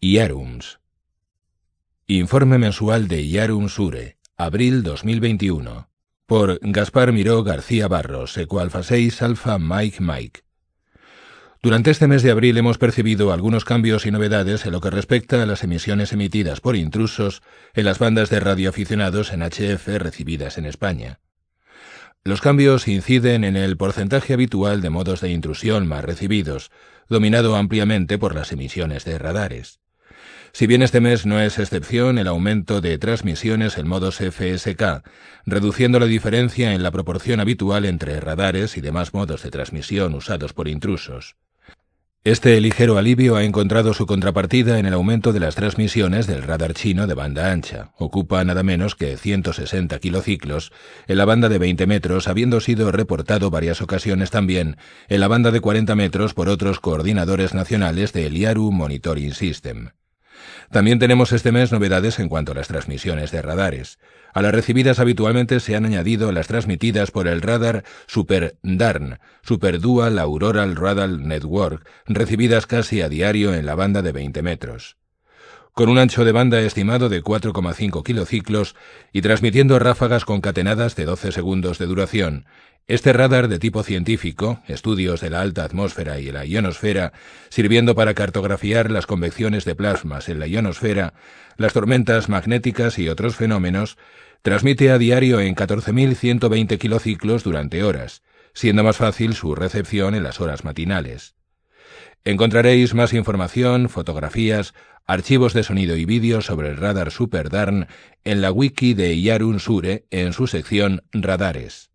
IARUMS. Informe mensual de IARUM Sure, abril 2021. Por Gaspar Miró García Barros, Ecoalfa 6 Alfa Mike. Durante este mes de abril hemos percibido algunos cambios y novedades en lo que respecta a las emisiones emitidas por intrusos en las bandas de radioaficionados en HF recibidas en España. Los cambios inciden en el porcentaje habitual de modos de intrusión más recibidos, dominado ampliamente por las emisiones de radares. Si bien este mes no es excepción el aumento de transmisiones en modos FSK, reduciendo la diferencia en la proporción habitual entre radares y demás modos de transmisión usados por intrusos. Este ligero alivio ha encontrado su contrapartida en el aumento de las transmisiones del radar chino de banda ancha. Ocupa nada menos que 160 kilociclos en la banda de 20 metros, habiendo sido reportado varias ocasiones también en la banda de 40 metros por otros coordinadores nacionales del IARU Monitoring System. También tenemos este mes novedades en cuanto a las transmisiones de radares. A las recibidas habitualmente se han añadido las transmitidas por el radar Super DARN, Super Dual Auroral Radar Network, recibidas casi a diario en la banda de 20 metros. Con un ancho de banda estimado de 4,5 kilociclos y transmitiendo ráfagas concatenadas de 12 segundos de duración, este radar de tipo científico, estudios de la alta atmósfera y la ionosfera, sirviendo para cartografiar las convecciones de plasmas en la ionosfera, las tormentas magnéticas y otros fenómenos, transmite a diario en 14.120 kilociclos durante horas, siendo más fácil su recepción en las horas matinales. Encontraréis más información, fotografías, archivos de sonido y vídeo sobre el radar Super DARN en la wiki de IARUM Sure en su sección Radares.